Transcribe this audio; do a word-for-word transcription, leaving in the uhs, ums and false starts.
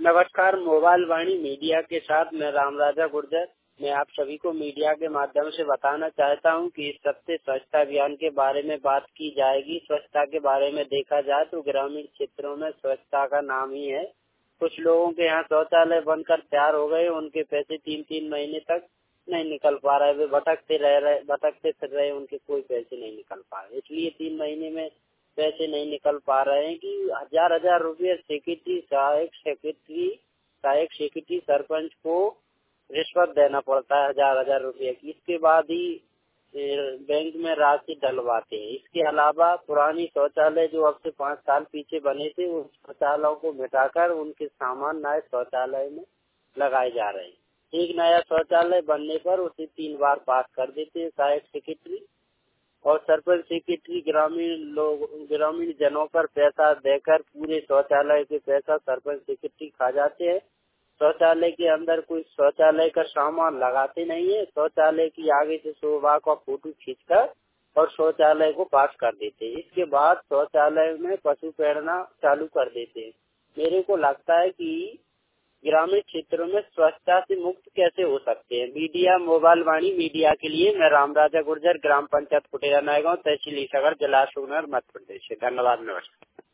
नमस्कार, मोबाइल वाणी मीडिया के साथ मैं रामराजा गुर्जर। मैं आप सभी को मीडिया के माध्यम से बताना चाहता हूं कि इस हफ्ते स्वच्छता अभियान के बारे में बात की जाएगी। स्वच्छता के बारे में देखा जाए तो ग्रामीण क्षेत्रों में स्वच्छता का नाम ही है। कुछ लोगों के यहाँ शौचालय बनकर तैयार हो गए, उनके पैसे तीन तीन महीने तक नहीं निकल पा रहे, वे भटकते रह रहे भटकते फिर रहे, उनके कोई पैसे नहीं निकल पा रहे। इसलिए तीन महीने में पैसे नहीं निकल पा रहे हैं कि हजार हजार रुपये सेक्रेटरी सहायक सेक्रेटरी सहायक सेक्रेटरी सरपंच को रिश्वत देना पड़ता है हजार हजार रुपये की। इसके बाद ही बैंक में राशि डलवाते हैं। इसके अलावा पुरानी शौचालय जो अब से पाँच साल पीछे बने थे, उन शौचालयों को मिटाकर उनके सामान नए शौचालय में लगाए जा रहे हैं। एक नया शौचालय बनने पर उसे तीन बार पास कर देते हैं सहायक सेक्रेटरी और सरपंच सेक्रेटरी ग्रामीण लोग ग्रामीण जनों पर पैसा देकर पूरे शौचालय के पैसा सरपंच सेक्रेटरी खा जाते हैं। शौचालय के अंदर कोई शौचालय का सामान लगाते नहीं है। शौचालय की आगे से शोभा का फोटो खींचकर और शौचालय को पास कर देते हैं। इसके बाद शौचालय में पशु पैरना चालू कर देते हैं। मेरे को लगता है कि ग्रामीण क्षेत्रों में स्वच्छता से मुक्त कैसे हो सकते हैं। मीडिया मोबाइल वाणी मीडिया के लिए मैं रामराजा गुर्जर, ग्राम पंचायत कुटेरा नायगांव, तहसील ईसागढ़, जिला अशोकनगर, मध्य प्रदेश से। धन्यवाद, नमस्कार।